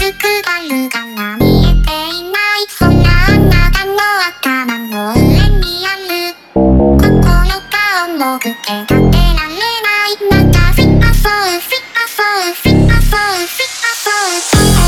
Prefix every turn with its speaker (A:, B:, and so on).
A: スクバルが見えていない。そんなあなたの頭の上にあるここの顔も受け立てられない。またフィッパソーフィッパソーフィッパソーフィッパソー